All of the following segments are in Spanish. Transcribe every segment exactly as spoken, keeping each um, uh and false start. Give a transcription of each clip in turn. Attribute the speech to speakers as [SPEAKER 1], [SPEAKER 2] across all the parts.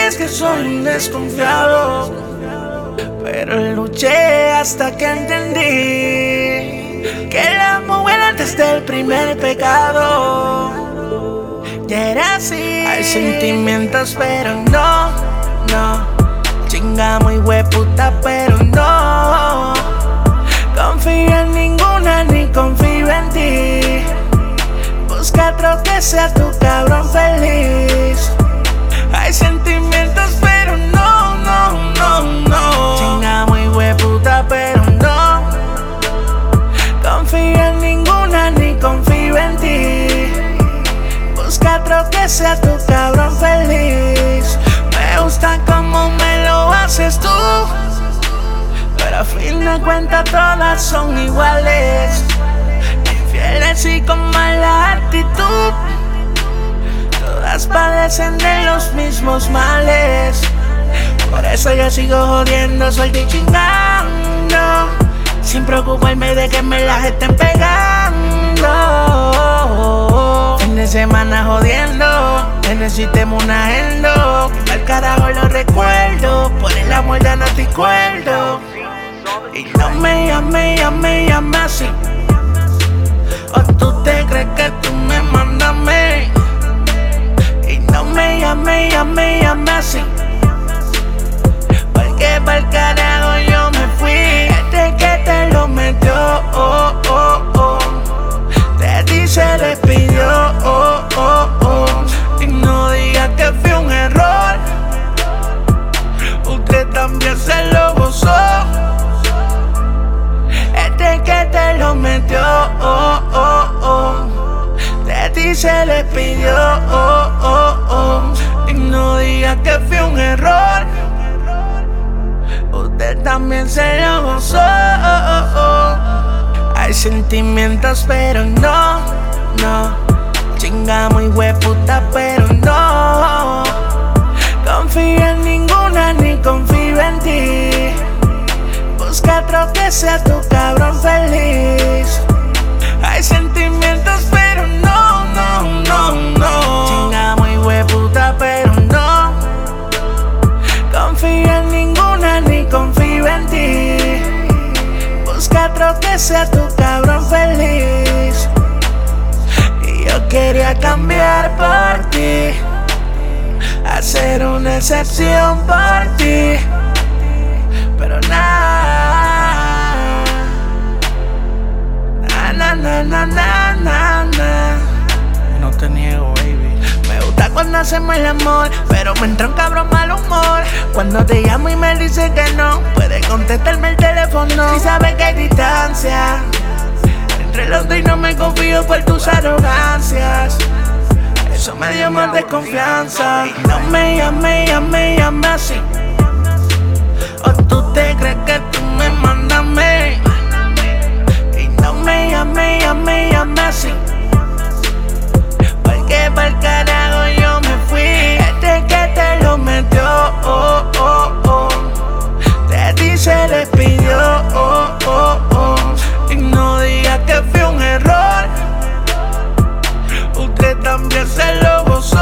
[SPEAKER 1] dices que soy un desconfiado, pero luché hasta que entendí que el amor era antes del primer pecado. Ya era así. Hay sentimientos, pero no, no. Chinga muy hueputa, pero no. Confío en ninguna ni confío en ti. Busca otro que sea tu cabrón feliz. Hay sentimientos, pero no, no, no, no. Chinga muy hueputa, pero no. Confío en ninguna ni confío en ti. Busca otro que sea tu cabrón feliz. Me gusta como me lo haces tú, pero a fin de cuentas todas son iguales. Infieles y con mala actitud, todas padecen de los mismos males. Por eso yo sigo jodiendo, suelto y chingando, sin preocuparme de que me las estén pegando. Fin de semana jodiendo, que necesitemos una agenda. Que al carajo lo recuerdo, por el amor ya no te acuerdo. Y no me llames, llame, llame así. O tú te crees que tú me mandas a mí. Y no me llames, llame, llame así. Porque pa'l carajo yo me fui. Este que te lo metió, oh, oh, oh. De ti se despidió, oh, oh, oh. Y no digas que fue un error. Usted también se lo gozó. Este que te lo metió, oh, oh, oh. De ti se despidió, oh, oh, oh. Y no digas que fue un error. Usted también se lo gozó, oh, oh, oh. Hay sentimientos, pero no, no. Chinga muy hueputa, pero no. Confío en ninguna ni confío en ti. Busca otro que sea tu cabrón feliz. Hay sentimientos, pero no, no, no, no. Chinga muy hueputa, pero no. Confío en ninguna ni confío en ti. Busca otro que sea tu cabrón feliz. Y yo quería cambiar por ti, hacer una excepción por ti, pero nada, na, na, na, na, na, na. No te niego, baby. Me gusta cuando hacemos el amor, pero me entra un cabrón mal humor cuando te llamo y me dice que no puede contestarme el teléfono. Si sabes que hay distancia entre los dos y no me confío por tus arrogancias. Eso me dio más desconfianza. Y no me llames, llame, llame así. O tú te crees que tú me mandas a mí. Y no me llames, llame, llame así. Porque pa'l carajo yo me fui. Este que te lo metió, oh, oh, oh. De ti se despidió, oh, oh, oh. Y no digas que fue un error. Usted también se lo gozó.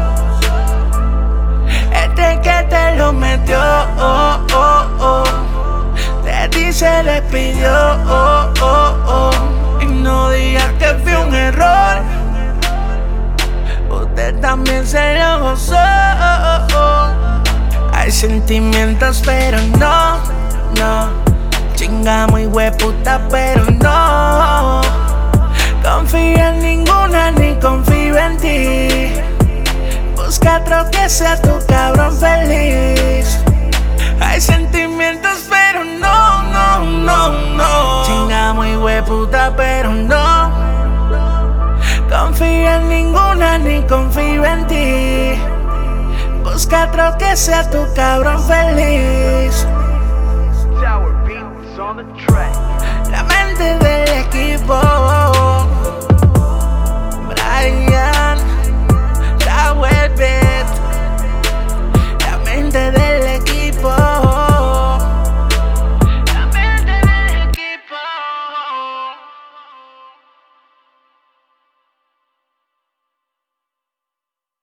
[SPEAKER 1] Este que te lo metió, oh, oh, oh. De ti se despidió, oh, oh, oh. Y no digas que fue un error. Usted también se lo gozó, oh, oh, oh. Hay sentimientos, pero no, no. Chinga muy hueputa, pero no. Confío en ninguna ni confío en ti. Busca otro que sea tu cabrón feliz. Hay sentimientos, pero no, no, no, no. Chinga muy hueputa, pero no. Confío en ninguna ni confío en ti. Busca otro que sea tu cabrón feliz. La mente del equipo.